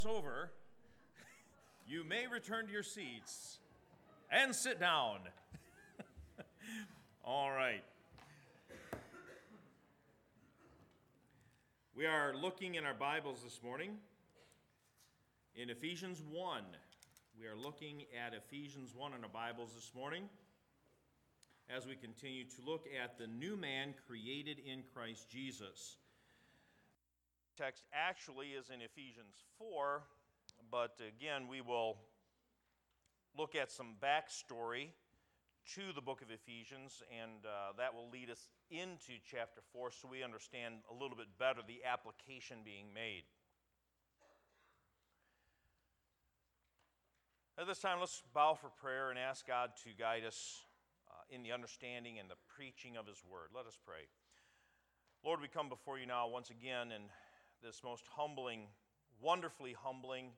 Over, you may return to your seats and sit down. All right. We are looking in our Bibles this morning in Ephesians 1. We are looking at Ephesians 1 in our Bibles this morning as we continue to look at the new man created in Christ Jesus. Text actually is in Ephesians 4, but again, we will look at some backstory to the book of Ephesians, and that will lead us into chapter 4 so we understand a little bit better the application being made. At this time, let's bow for prayer and ask God to guide us in the understanding and the preaching of His Word. Let us pray. Lord, we come before you now once again in this most humbling, wonderfully humbling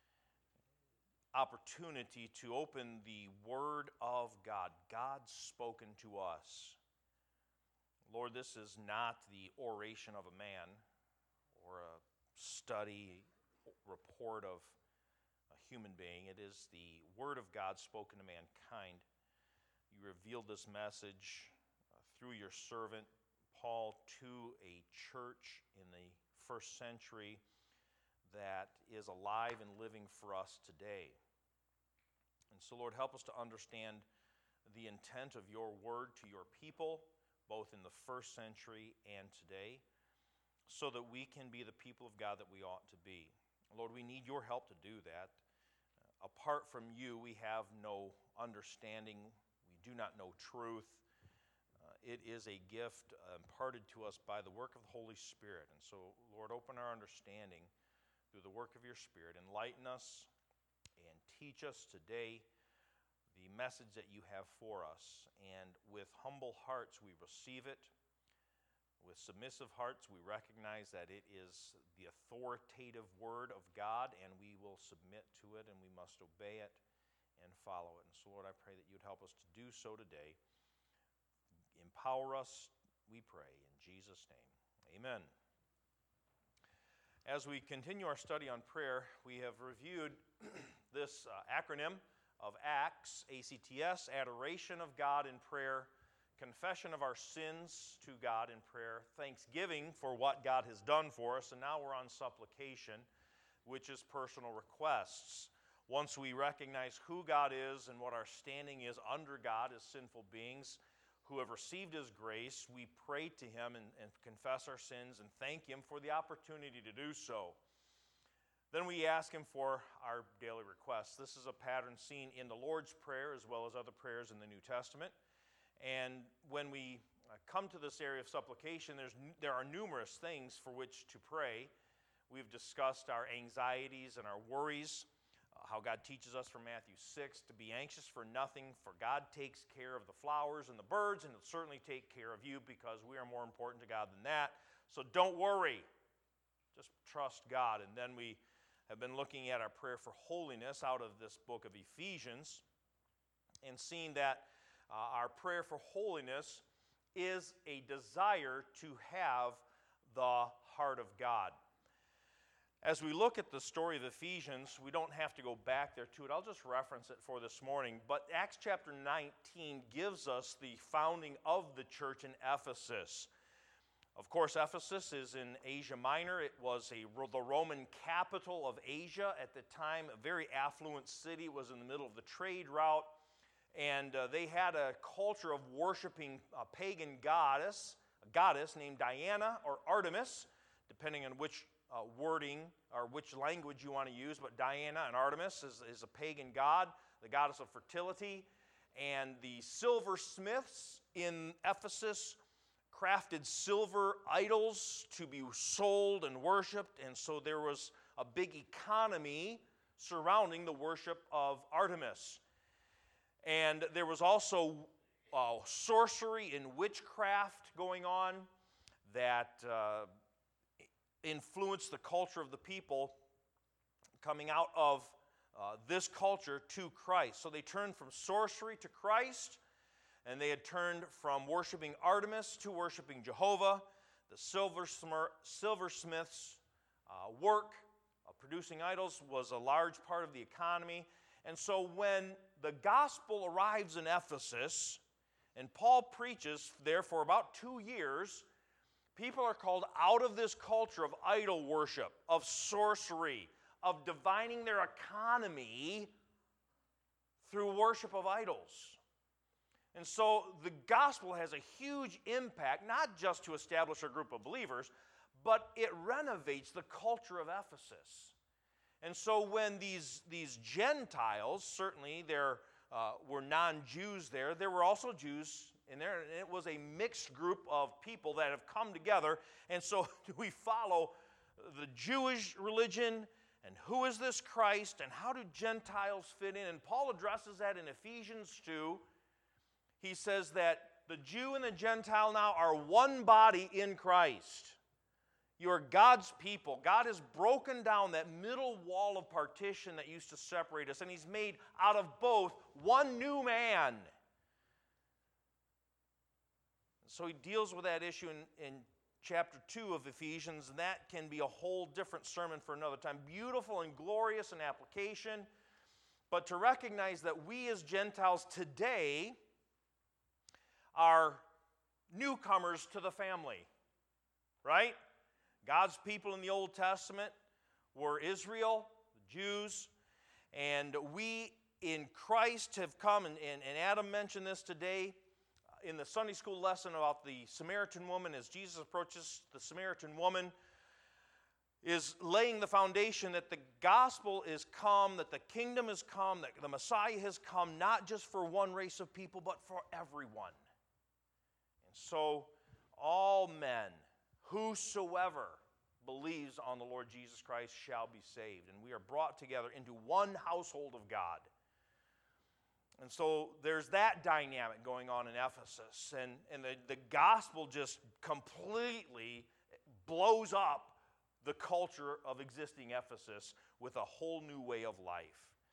opportunity to open the Word of God, God spoken to us. Lord, this is not the oration of a man or a study report of a human being. It is the Word of God spoken to mankind. You revealed this message through your servant Paul to a church in the first century that is alive and living for us today. And so, Lord, help us to understand the intent of your word to your people, both in the first century and today, so that we can be the people of God that we ought to be. Lord, we need your help to do that. Apart from you, we have no understanding. We do not know truth. It is a gift imparted to us by the work of the Holy Spirit. And so, Lord, open our understanding through the work of your Spirit. Enlighten us and teach us today the message that you have for us. And with humble hearts, we receive it. With submissive hearts, we recognize that it is the authoritative word of God, and we will submit to it, and we must obey it and follow it. And so, Lord, I pray that you'd help us to do so today. Empower us, we pray, in Jesus' name. Amen. As we continue our study on prayer, we have reviewed this acronym of ACTS, A-C-T-S, Adoration of God in Prayer, Confession of our Sins to God in Prayer, Thanksgiving for what God has done for us, and now we're on Supplication, which is personal requests. Once we recognize who God is and what our standing is under God as sinful beings who have received His grace, we pray to Him and confess our sins and thank Him for the opportunity to do so. Then we ask Him for our daily requests. This is a pattern seen in the Lord's Prayer as well as other prayers in the New Testament. And when we come to this area of supplication, there are numerous things for which to pray. We've discussed our anxieties and our worries, how God teaches us from Matthew 6 to be anxious for nothing, for God takes care of the flowers and the birds, and He'll certainly take care of you because we are more important to God than that. So don't worry. Just trust God. And then we have been looking at our prayer for holiness out of this book of Ephesians and seeing that our prayer for holiness is a desire to have the heart of God. As we look at the story of Ephesians, we don't have to go back there to it. I'll just reference it for this morning. But Acts chapter 19 gives us the founding of the church in Ephesus. Of course, Ephesus is in Asia Minor. It was the Roman capital of Asia at the time, a very affluent city. It was in the middle of the trade route. And they had a culture of worshiping a pagan goddess, a goddess named Diana or Artemis, depending on which wording or which language you want to use, but Diana and Artemis is a pagan god, the goddess of fertility, and the silversmiths in Ephesus crafted silver idols to be sold and worshipped, and so there was a big economy surrounding the worship of Artemis. And there was also sorcery and witchcraft going on that influenced the culture of the people coming out of this culture to Christ. So they turned from sorcery to Christ, and they had turned from worshiping Artemis to worshiping Jehovah. The silversmiths' work producing idols was a large part of the economy. And so when the gospel arrives in Ephesus, and Paul preaches there for about 2 years, people are called out of this culture of idol worship, of sorcery, of divining their economy through worship of idols. And so the gospel has a huge impact, not just to establish a group of believers, but it renovates the culture of Ephesus. And so when these Gentiles, certainly there were non-Jews there, there were also Jews in there, and it was a mixed group of people that have come together. And so we follow the Jewish religion, and who is this Christ, and how do Gentiles fit in? And Paul addresses that in Ephesians 2. He says that the Jew and the Gentile now are one body in Christ. You are God's people. God has broken down that middle wall of partition that used to separate us, and He's made out of both one new man. So he deals with that issue in chapter 2 of Ephesians, and that can be a whole different sermon for another time. Beautiful and glorious in application, but to recognize that we as Gentiles today are newcomers to the family, right? God's people in the Old Testament were Israel, the Jews, and we in Christ have come, and Adam mentioned this today in the Sunday school lesson about the Samaritan woman. As Jesus approaches the Samaritan woman, is laying the foundation that the gospel is come, that the kingdom has come, that the Messiah has come, not just for one race of people, but for everyone. And so all men, whosoever believes on the Lord Jesus Christ shall be saved. And we are brought together into one household of God. And so there's that dynamic going on in Ephesus. And the gospel just completely blows up the culture of existing Ephesus with a whole new way of life.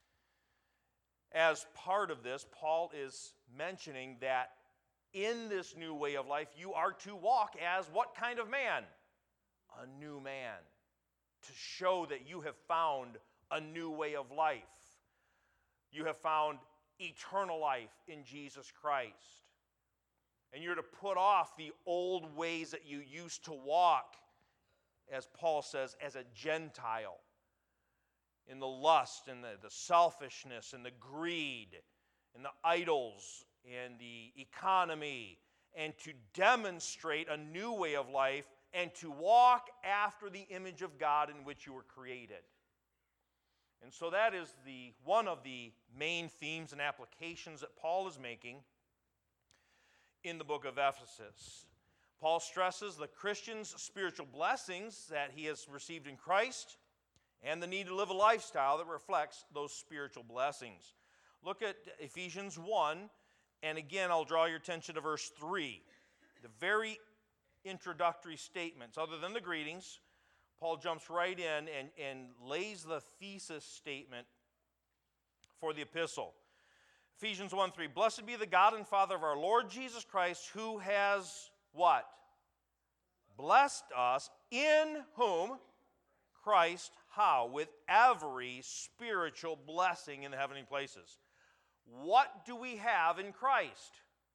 As part of this, Paul is mentioning that in this new way of life, you are to walk as what kind of man? A new man. To show that you have found a new way of life. You have found eternal life in Jesus Christ. And you're to put off the old ways that you used to walk, as Paul says, as a Gentile, in the lust and the selfishness and the greed and the idols and the economy, and to demonstrate a new way of life and to walk after the image of God in which you were created. And so that is one of the main themes and applications that Paul is making in the book of Ephesus. Paul stresses the Christian's spiritual blessings that he has received in Christ and the need to live a lifestyle that reflects those spiritual blessings. Look at Ephesians 1, and again I'll draw your attention to verse 3. The very introductory statements, other than the greetings, Paul jumps right in and lays the thesis statement for the epistle. Ephesians 1:3, blessed be the God and Father of our Lord Jesus Christ, who has what? Blessed us, in whom? Christ, how? With every spiritual blessing in the heavenly places. What do we have in Christ?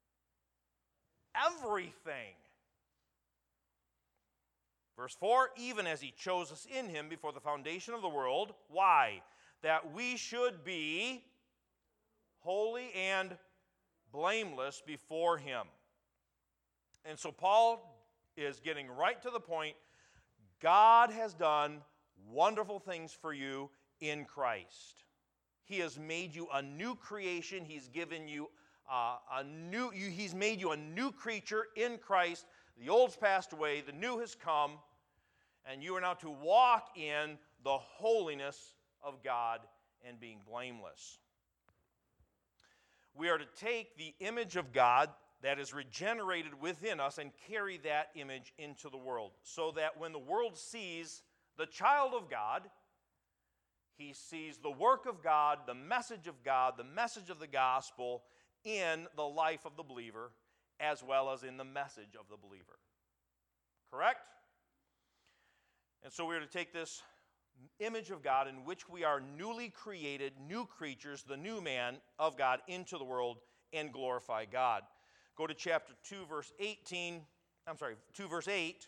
Everything. Verse 4, even as he chose us in him before the foundation of the world. Why? That we should be holy and blameless before him. And so Paul is getting right to the point. God has done wonderful things for you in Christ. He has made you a new creation. He's given you He's made you a new creature in Christ. The old's passed away, the new has come, and you are now to walk in the holiness of God and being blameless. We are to take the image of God that is regenerated within us and carry that image into the world, so that when the world sees the child of God, he sees the work of God, the message of God, the message of the gospel in the life of the believer, as well as in the message of the believer. Correct? And so we are to take this image of God in which we are newly created, new creatures, the new man of God into the world and glorify God. Go to chapter 2, verse 2, verse 8.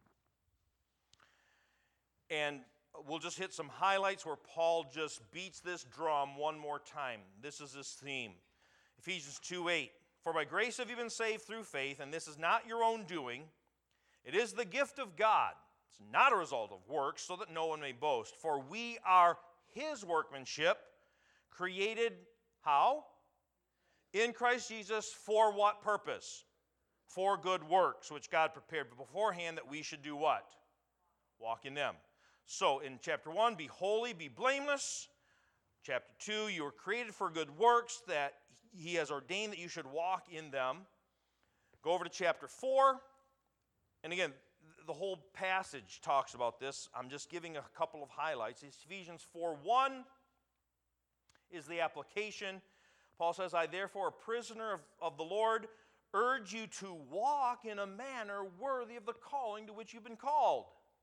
And we'll just hit some highlights where Paul just beats this drum one more time. This is his theme. Ephesians 2:8. For by grace have you been saved through faith, and this is not your own doing. It is the gift of God. It's not a result of works, so that no one may boast. For we are his workmanship, created how? In Christ Jesus, for what purpose? For good works, which God prepared beforehand that we should do what? Walk in them. So in chapter 1, be holy, be blameless. Chapter 2, you were created for good works that he has ordained that you should walk in them. Go over to chapter 4. And again, the whole passage talks about this. I'm just giving a couple of highlights. Ephesians 4:1 is the application. Paul says, I therefore, a prisoner of the Lord, urge you to walk in a manner worthy of the calling to which you've been called.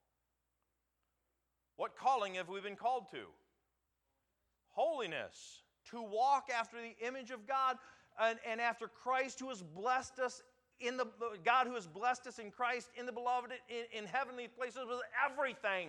What calling have we been called to? Holiness. To walk after the image of God and after Christ, who has blessed us in the God who has blessed us in Christ in the beloved in heavenly places with everything.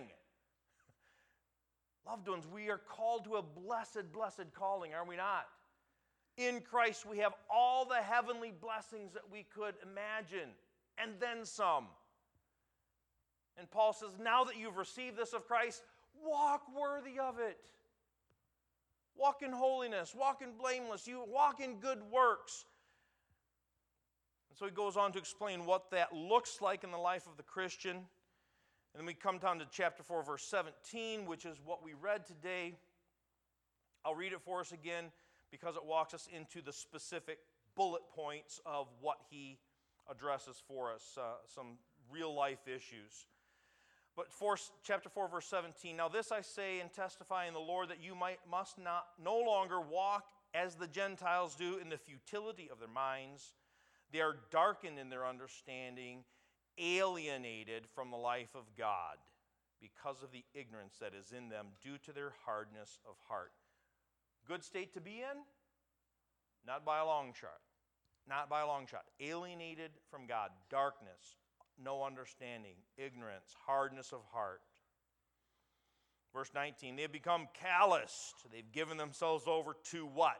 Loved ones, we are called to a blessed, blessed calling, are we not? In Christ we have all the heavenly blessings that we could imagine, and then some. And Paul says, now that you've received this of Christ, walk worthy of it. Walk in holiness, walk in blameless, you walk in good works. And so he goes on to explain what that looks like in the life of the Christian. And then we come down to chapter 4, verse 17, which is what we read today. I'll read it for us again because it walks us into the specific bullet points of what he addresses for us, some real-life issues. But chapter 4, verse 17, now this I say and testify in the Lord that you must no longer walk as the Gentiles do in the futility of their minds. They are darkened in their understanding, alienated from the life of God because of the ignorance that is in them due to their hardness of heart. Good state to be in? Not by a long shot. Not by a long shot. Alienated from God, darkness, no understanding, ignorance, hardness of heart. Verse 19, they have become calloused. They've given themselves over to what?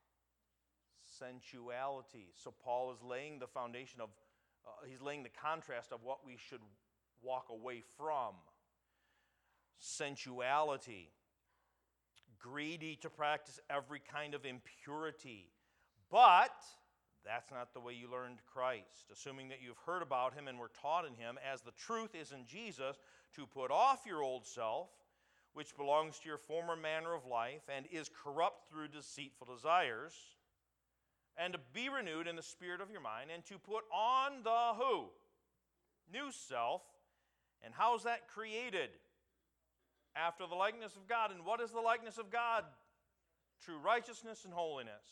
Sensuality. So Paul is laying the foundation of, he's laying the contrast of what we should walk away from. Sensuality. Greedy to practice every kind of impurity. But that's not the way you learned Christ. Assuming that you've heard about him and were taught in him, as the truth is in Jesus, to put off your old self, which belongs to your former manner of life and is corrupt through deceitful desires, and to be renewed in the spirit of your mind, and to put on the who? New self. And how's that created? After the likeness of God. And what is the likeness of God? True righteousness and holiness.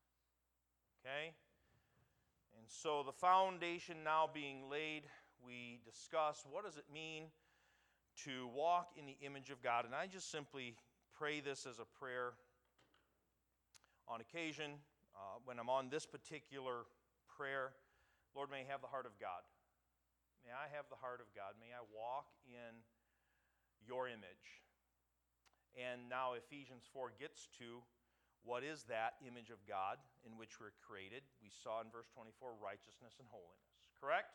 Okay? And so the foundation now being laid, we discuss what does it mean to walk in the image of God. And I just simply pray this as a prayer on occasion. When I'm on this particular prayer, Lord, may I have the heart of God. May I have the heart of God. May I walk in your image. And now Ephesians 4 gets to what is that image of God in which we're created. We saw in verse 24 righteousness and holiness. Correct?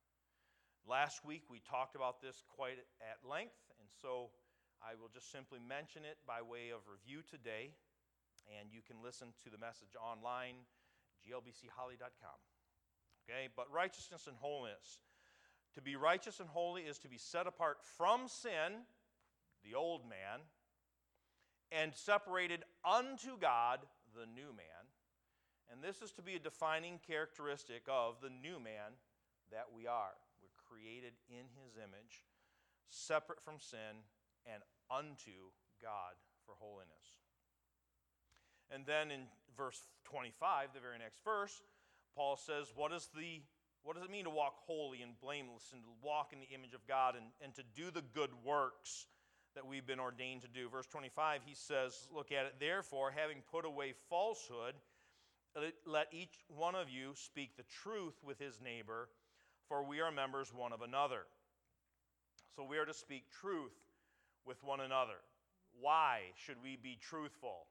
Last week we talked about this quite at length, and so I will just simply mention it by way of review today. And you can listen to the message online, glbcholley.com. Okay, but righteousness and holiness. To be righteous and holy is to be set apart from sin, the old man, and separated unto God, the new man. And this is to be a defining characteristic of the new man that we are. We're created in his image, separate from sin, and unto God for holiness. And then in verse 25, the very next verse, Paul says, what does it mean to walk holy and blameless and to walk in the image of God and to do the good works that we've been ordained to do. Verse 25, he says, look at it, therefore, having put away falsehood, let each one of you speak the truth with his neighbor, for we are members one of another. So we are to speak truth with one another. Why should we be truthful?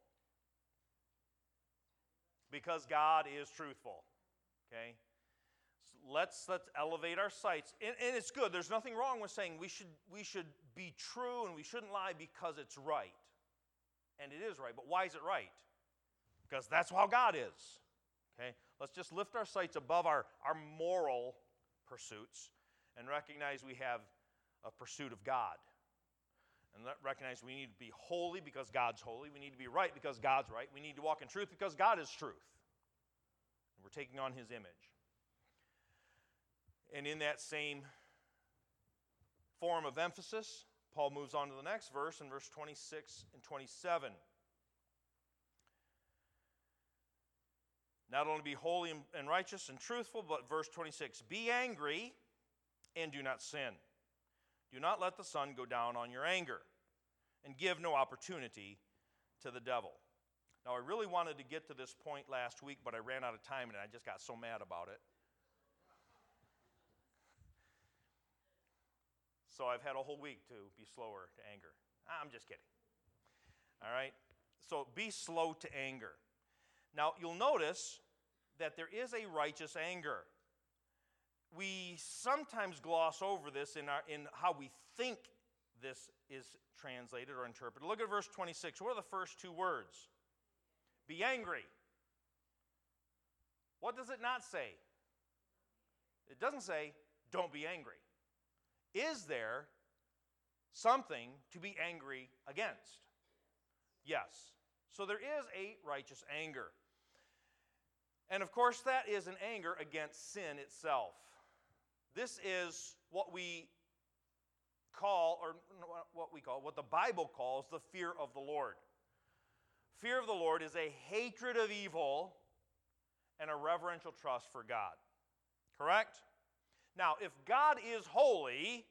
Because God is truthful. Okay? So let's elevate our sights. And it's good. There's nothing wrong with saying we should be true and we shouldn't lie because it's right. And it is right. But why is it right? Because that's how God is. Okay? Let's just lift our sights above our moral pursuits and recognize we have a pursuit of God. And recognize we need to be holy because God's holy. We need to be right because God's right. We need to walk in truth because God is truth. And we're taking on his image. And in that same form of emphasis, Paul moves on to the next verse in verse 26 and 27. Not only be holy and righteous and truthful, but verse 26, be angry and do not sin. Do not let the sun go down on your anger, and give no opportunity to the devil. Now, I really wanted to get to this point last week, but I ran out of time, and I just got so mad about it. So I've had a whole week to be slower to anger. I'm just kidding. All right? So be slow to anger. Now, you'll notice that there is a righteous anger. We sometimes gloss over this in how we think this is translated or interpreted. Look at verse 26. What are the first two words? Be angry. What does it not say? It doesn't say, don't be angry. Is there something to be angry against? Yes. So there is a righteous anger. And of course, that is an anger against sin itself. This is what what the Bible calls the fear of the Lord. Fear of the Lord is a hatred of evil and a reverential trust for God. Correct? Now, if God is holy,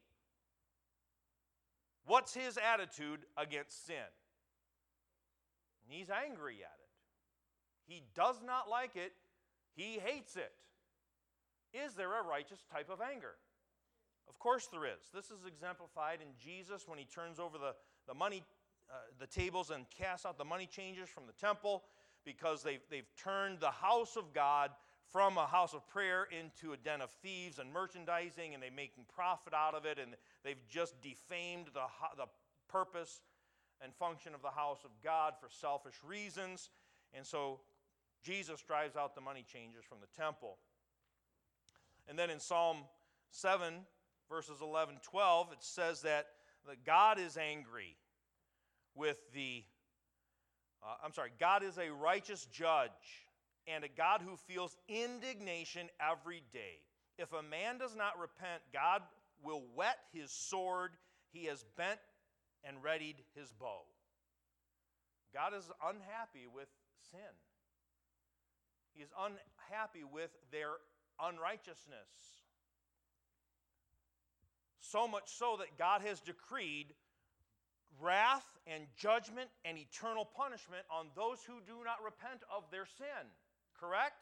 what's his attitude against sin? He's angry at it. He does not like it. He hates it. Is there a righteous type of anger? Of course there is. This is exemplified in Jesus when he turns over the tables and casts out the money changers from the temple because they've turned the house of God from a house of prayer into a den of thieves and merchandising, and they're making profit out of it, and they've just defamed the purpose and function of the house of God for selfish reasons. And so Jesus drives out the money changers from the temple. And then in Psalm 7, verses 11, 12, it says that God is angry with God is a righteous judge and a God who feels indignation every day. If a man does not repent, God will whet his sword. He has bent and readied his bow. God is unhappy with sin. He is unhappy with their unrighteousness. So much so that God has decreed wrath and judgment and eternal punishment on those who do not repent of their sin. Correct?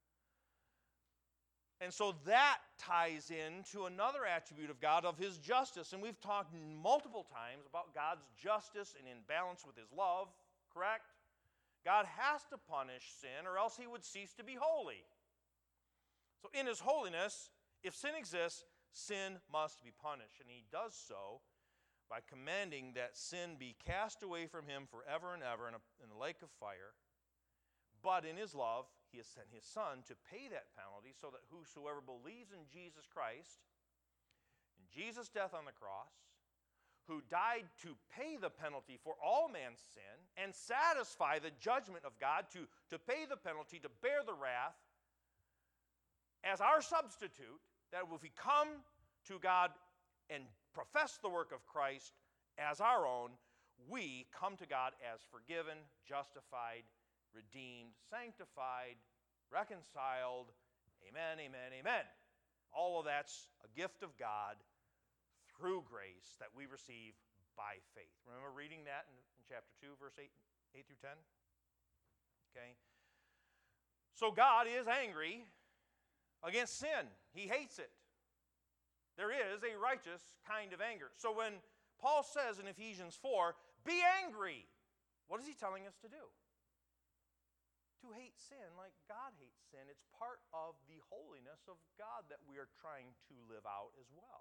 And so that ties into another attribute of God, of his justice. And we've talked multiple times about God's justice and in balance with his love. Correct? God has to punish sin or else he would cease to be holy. So in his holiness, if sin exists, sin must be punished. And he does so by commanding that sin be cast away from him forever and ever in a lake of fire. But in his love, he has sent his Son to pay that penalty so that whosoever believes in Jesus Christ, in Jesus' death on the cross, who died to pay the penalty for all man's sin and satisfy the judgment of God, to pay the penalty, to bear the wrath, as our substitute, that if we come to God and profess the work of Christ as our own, we come to God as forgiven, justified, redeemed, sanctified, reconciled. Amen, amen, amen. All of that's a gift of God through grace that we receive by faith. Remember reading that in chapter 2, verse 8 through 10? Okay. So God is angry against sin. He hates it. There is a righteous kind of anger. So when Paul says in Ephesians 4, be angry, what is he telling us to do? To hate sin like God hates sin. It's part of the holiness of God that we are trying to live out as well.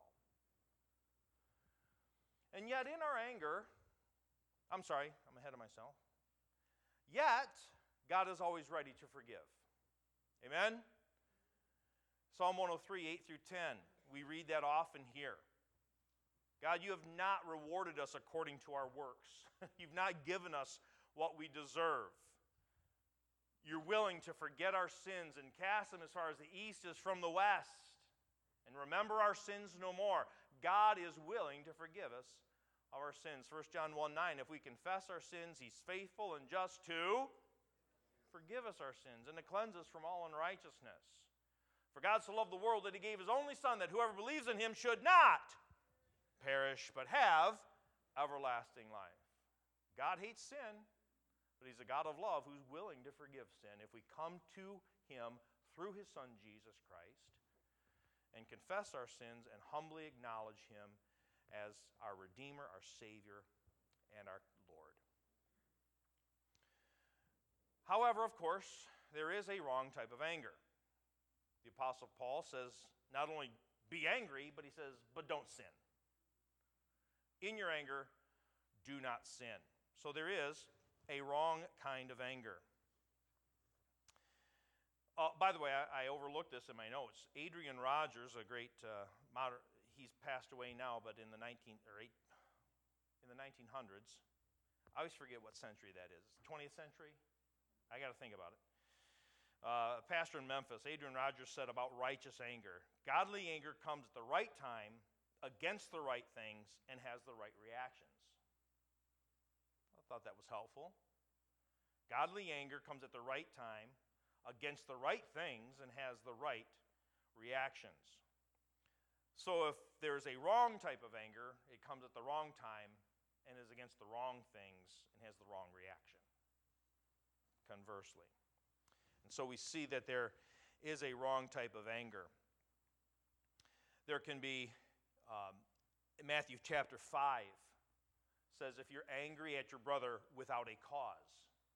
And yet in our anger, I'm ahead of myself. Yet, God is always ready to forgive. Amen? Psalm 103, 8 through 10. We read that often here. God, you have not rewarded us according to our works. You've not given us what we deserve. You're willing to forget our sins and cast them as far as the east is from the west. And remember our sins no more. God is willing to forgive us of our sins. 1 John 1:9, if we confess our sins, He's faithful and just to forgive us our sins and to cleanse us from all unrighteousness. For God so loved the world that He gave His only Son, that whoever believes in Him should not perish, but have everlasting life. God hates sin, but He's a God of love who's willing to forgive sin if we come to Him through His Son, Jesus Christ, and confess our sins and humbly acknowledge Him as our Redeemer, our Savior, and our Lord. However, of course, there is a wrong type of anger. The Apostle Paul says not only be angry, but he says, but don't sin. In your anger, do not sin. So there is a wrong kind of anger. By the way, I overlooked this in my notes. Adrian Rogers, a great modern, he's passed away now, but in the 1900s, I always forget what century that is. 20th century? I got to think about it. Pastor in Memphis, Adrian Rogers, said about righteous anger, godly anger comes at the right time, against the right things, and has the right reactions. I thought that was helpful. Godly anger comes at the right time, against the right things, and has the right reactions. So if there's a wrong type of anger, it comes at the wrong time and is against the wrong things and has the wrong reaction. Conversely. And so we see that there is a wrong type of anger. There can be, Matthew chapter 5 says, if you're angry at your brother without a cause,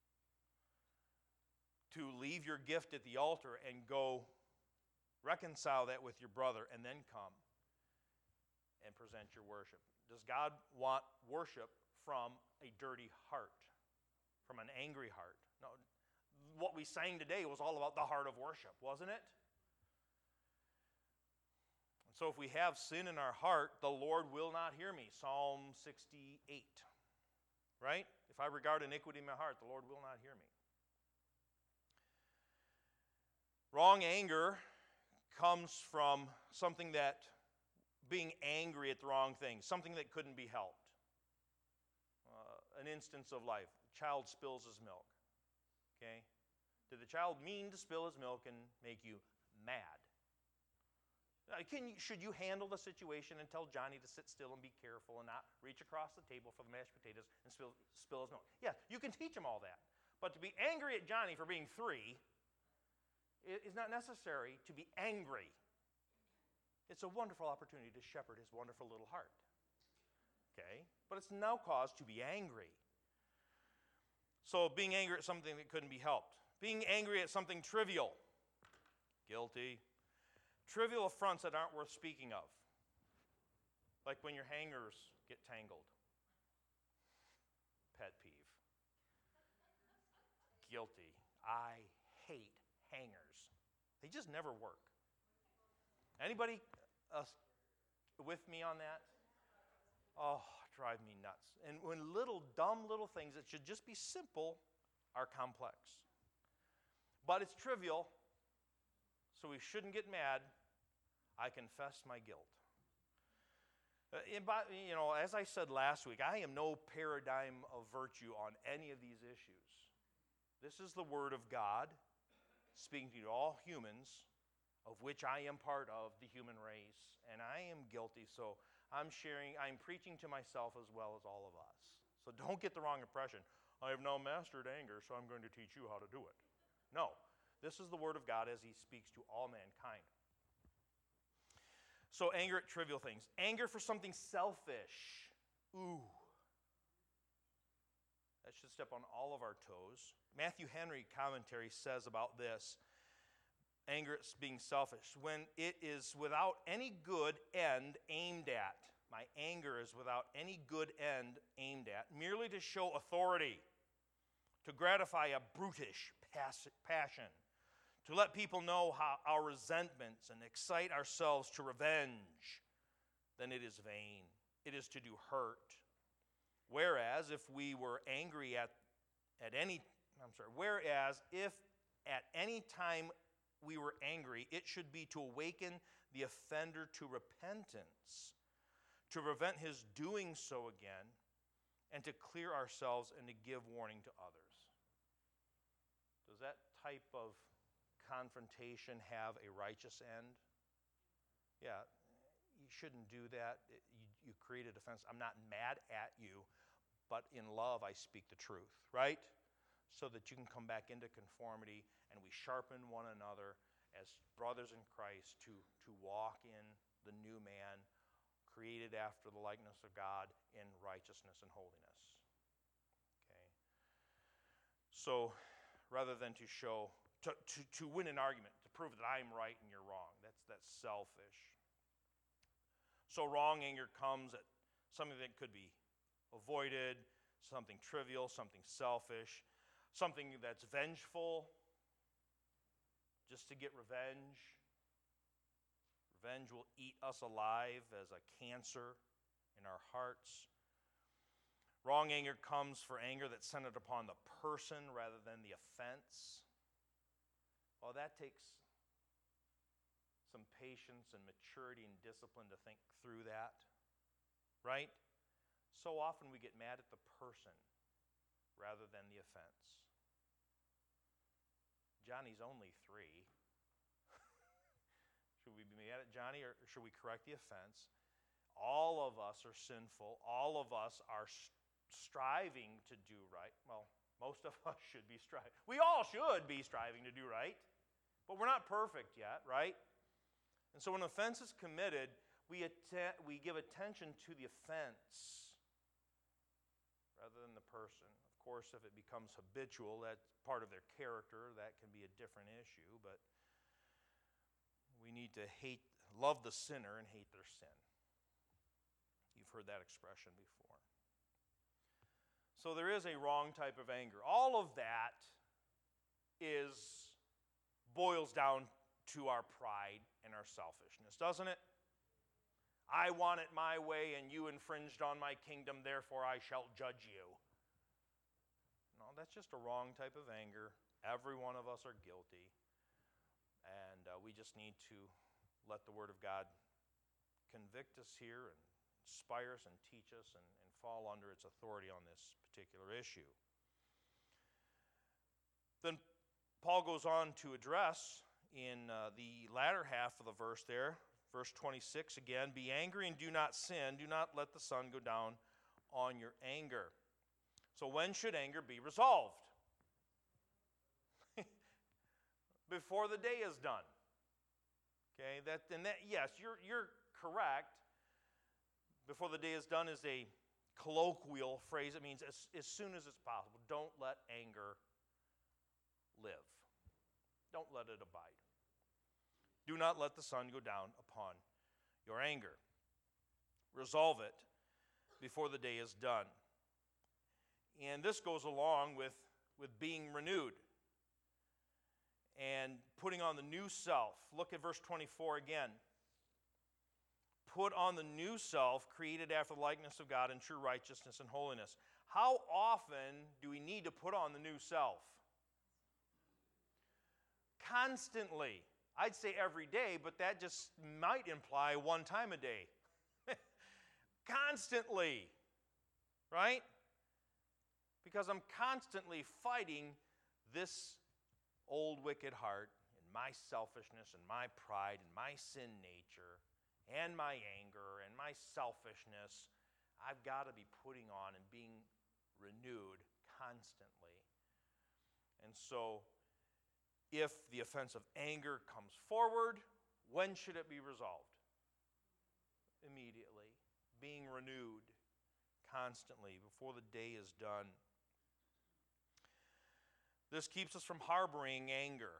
to leave your gift at the altar and go reconcile that with your brother and then come and present your worship. Does God want worship from a dirty heart, from an angry heart? No. What we sang today was all about the heart of worship, wasn't it? And so if we have sin in our heart, the Lord will not hear me. Psalm 68. Right? If I regard iniquity in my heart, the Lord will not hear me. Wrong anger comes from something that, being angry at the wrong thing, something that couldn't be helped. An instance of life, a child spills his milk. Okay? Did the child mean to spill his milk and make you mad? Should you handle the situation and tell Johnny to sit still and be careful and not reach across the table for the mashed potatoes and spill his milk? Yeah, you can teach him all that. But to be angry at Johnny for being 3 is not necessary to be angry. It's a wonderful opportunity to shepherd his wonderful little heart. Okay? But it's no cause to be angry. So being angry at something that couldn't be helped. Being angry at something trivial. Guilty. Trivial affronts that aren't worth speaking of. Like when your hangers get tangled. Pet peeve. Guilty. I hate hangers. They just never work. Anybody with me on that? Oh, drive me nuts. And when dumb little things that should just be simple are complex. But it's trivial, so we shouldn't get mad. I confess my guilt. As I said last week, I am no paradigm of virtue on any of these issues. This is the Word of God speaking to all humans, of which I am part of the human race, and I am guilty, so I'm preaching to myself as well as all of us. So don't get the wrong impression. I have now mastered anger, so I'm going to teach you how to do it. No, this is the word of God as he speaks to all mankind. So anger at trivial things. Anger for something selfish. Ooh. That should step on all of our toes. Matthew Henry commentary says about this. Anger at being selfish. When it is without any good end aimed at. My anger is without any good end aimed at. Merely to show authority. To gratify a brutish passion. To let people know how our resentments and excite ourselves to revenge. Then it is vain. It is to do hurt. Whereas if we were angry whereas if at any time we were angry, it should be to awaken the offender to repentance, to prevent his doing so again, and to clear ourselves and to give warning to others. Does that type of confrontation have a righteous end? Yeah, you shouldn't do that. You create a defense. I'm not mad at you, but in love I speak the truth, right? So that you can come back into conformity and we sharpen one another as brothers in Christ to walk in the new man created after the likeness of God in righteousness and holiness. Okay. So rather than to win an argument, to prove that I'm right and you're wrong, that's selfish. So wrong anger comes at something that could be avoided, something trivial, something selfish, something that's vengeful, just to get revenge. Revenge will eat us alive as a cancer in our hearts. Wrong anger comes for anger that's centered upon the person rather than the offense. Well, that takes some patience and maturity and discipline to think through that, right? So often we get mad at the person rather than the offense. Johnny's only 3. Should we be mad at Johnny or should we correct the offense? All of us are sinful. All of us are striving to do right. Well, most of us should be striving. We all should be striving to do right, but we're not perfect yet, right? And so when offense is committed, we give attention to the offense rather than the person. Of course, if it becomes habitual, that's part of their character, that can be a different issue, but we need to love the sinner and hate their sin. You've heard that expression before. So there is a wrong type of anger. All of that boils down to our pride and our selfishness, doesn't it? I want it my way and you infringed on my kingdom, therefore I shall judge you. No, that's just a wrong type of anger. Every one of us are guilty. And we just need to let the Word of God convict us here and inspire us and teach us and fall under its authority on this particular issue. Then Paul goes on to address in the latter half of the verse there, verse 26 again, be angry and do not sin. Do not let the sun go down on your anger. So when should anger be resolved? Before the day is done. Okay, yes, you're correct. Before the day is done is a colloquial phrase. It means as soon as it's possible. Don't let anger live. Don't let it abide. Do not let the sun go down upon your anger. Resolve it before the day is done. And this goes along with being renewed and putting on the new self. Look at verse 24 again. Put on the new self, created after the likeness of God in true righteousness and holiness. How often do we need to put on the new self? Constantly. I'd say every day, but that just might imply one time a day. Constantly. Right? Because I'm constantly fighting this old wicked heart and my selfishness and my pride and my sin nature and my anger and my selfishness, I've got to be putting on and being renewed constantly. And so, if the offense of anger comes forward, when should it be resolved? Immediately. Being renewed constantly before the day is done. This keeps us from harboring anger.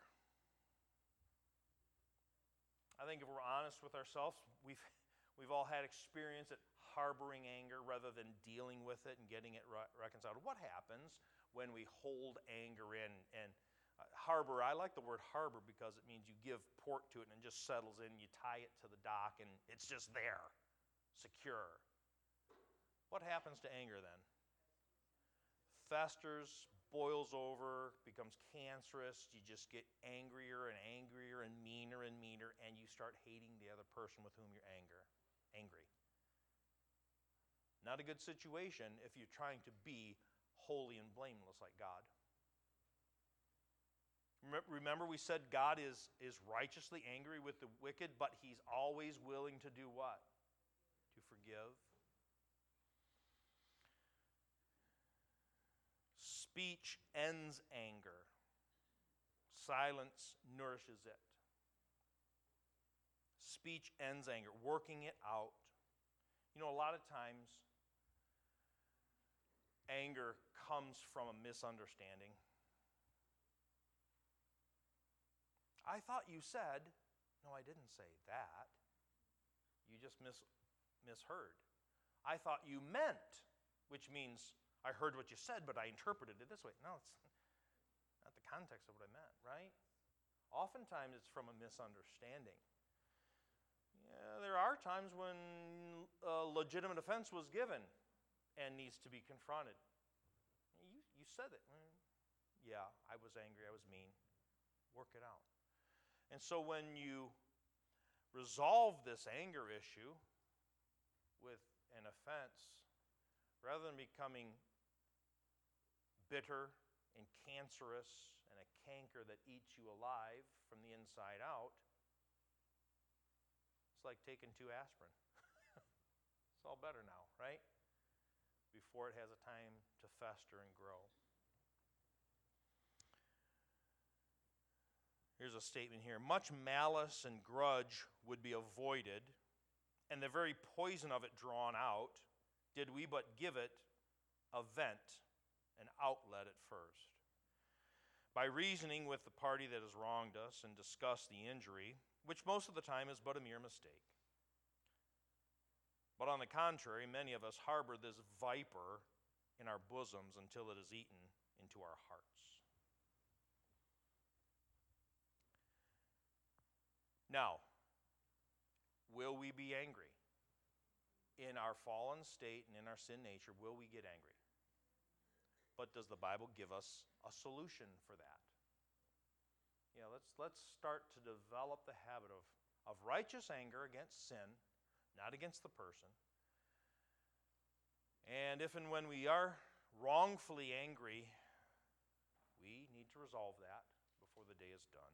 I think if we're honest with ourselves, we've all had experience at harboring anger rather than dealing with it and getting it reconciled. What happens when we hold anger in and harbor? I like the word harbor because it means you give port to it and it just settles in. You tie it to the dock and it's just there, secure. What happens to anger then? Festers, boils over, becomes cancerous. You just get angrier and angrier and meaner, and you start hating the other person with whom you're angry. Not a good situation if you're trying to be holy and blameless like God. Remember we said God is righteously angry with the wicked, but he's always willing to do what? To forgive. Speech ends anger. Silence nourishes it. Speech ends anger, working it out. You know, a lot of times, anger comes from a misunderstanding. I thought you said, no, I didn't say that. You just misheard. I thought you meant, which means I heard what you said, but I interpreted it this way. No, it's not the context of what I meant, right? Oftentimes it's from a misunderstanding. Yeah, there are times when a legitimate offense was given and needs to be confronted. You said it. Yeah, I was angry, I was mean. Work it out. And so when you resolve this anger issue with an offense, rather than becoming bitter and cancerous and a canker that eats you alive from the inside out, it's like taking 2 aspirin. It's all better now, right? Before it has a time to fester and grow. Here's a statement here. Much malice and grudge would be avoided, and the very poison of it drawn out, did we but give it a vent, an outlet at first. By reasoning with the party that has wronged us and discuss the injury, which most of the time is but a mere mistake. But on the contrary, many of us harbor this viper in our bosoms until it is eaten into our hearts. Now, will we be angry? In our fallen state and in our sin nature, will we get angry? But does the Bible give us a solution for that? Yeah, let's start to develop the habit of righteous anger against sin, not against the person. And if and when we are wrongfully angry, we need to resolve that before the day is done.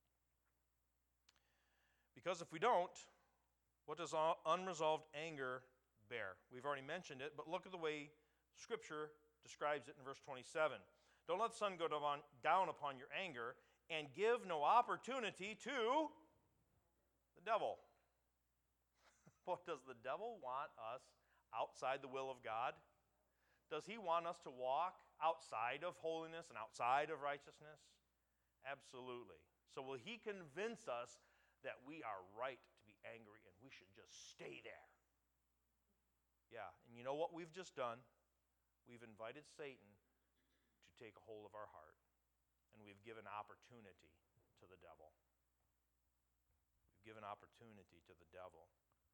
Because if we don't, what does unresolved anger bear? We've already mentioned it, but look at the way Scripture describes it in verse 27. Don't let the sun go down upon your anger, and give no opportunity to the devil. What does the devil want us outside the will of God? Does he want us to walk outside of holiness and outside of righteousness? Absolutely. So will he convince us that we are right to be angry and we should just stay there? Yeah, and you know what we've just done? We've invited Satan to take a hold of our heart, and we've given opportunity to the devil. We've given opportunity to the devil.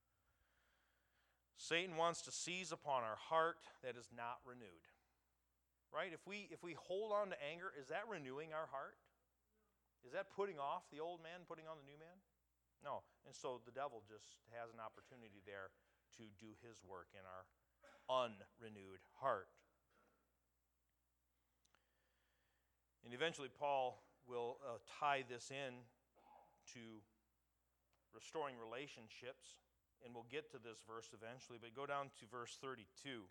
Satan wants to seize upon our heart that is not renewed. Right? If we hold on to anger, is that renewing our heart? Is that putting off the old man, putting on the new man? No. And so the devil just has an opportunity there to do his work in our unrenewed heart. And eventually Paul will tie this in to restoring relationships and we'll get to this verse eventually, but go down to verse 32.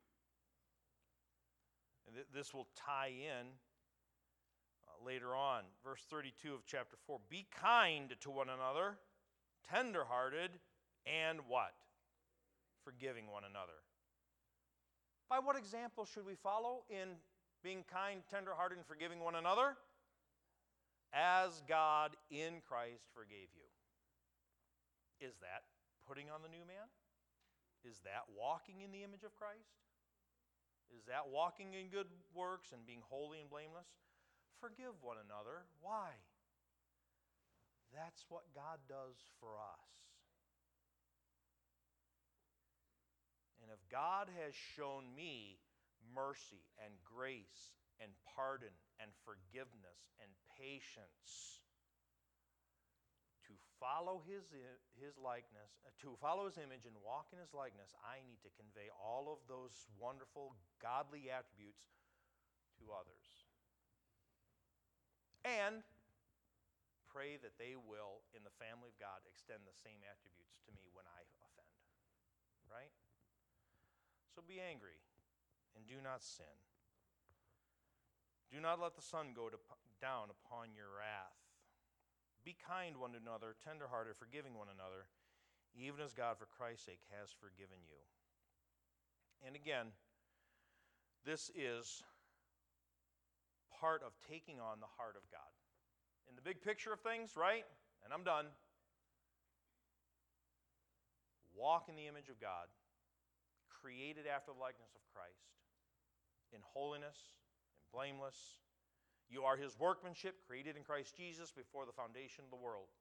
And this will tie in later on. Verse 32 of chapter 4. Be kind to one another, tenderhearted, and what? Forgiving one another. By what example should we follow in being kind, tenderhearted, and forgiving one another? As God in Christ forgave you. Is that putting on the new man? Is that walking in the image of Christ? Is that walking in good works and being holy and blameless? Forgive one another. Why? That's what God does for us. And if God has shown me mercy and grace and pardon and forgiveness and patience, to follow his likeness, to follow his image and walk in his likeness, I need to convey all of those wonderful godly attributes to others. And pray that they will, in the family of God, extend the same attributes to me when I offend. Right? So be angry and do not sin. Do not let the sun go down upon your wrath. Be kind one to another, tenderhearted, forgiving one another, even as God for Christ's sake has forgiven you. And again, this is part of taking on the heart of God. In the big picture of things, right? And I'm done. Walk in the image of God, created after the likeness of Christ, in holiness and blameless. You are his workmanship, created in Christ Jesus before the foundation of the world.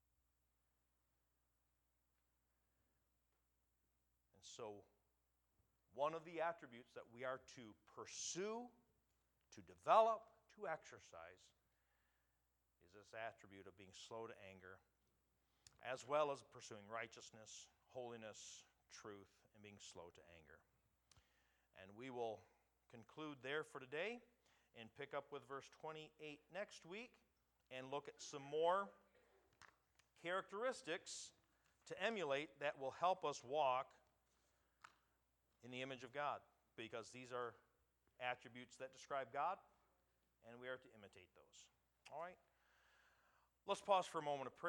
And so, one of the attributes that we are to pursue, to develop, to exercise, is this attribute of being slow to anger, as well as pursuing righteousness, holiness, truth, and being slow to anger. And we will conclude there for today and pick up with verse 28 next week and look at some more characteristics to emulate that will help us walk in the image of God, because these are attributes that describe God, and we are to imitate those. All right? Let's pause for a moment of prayer.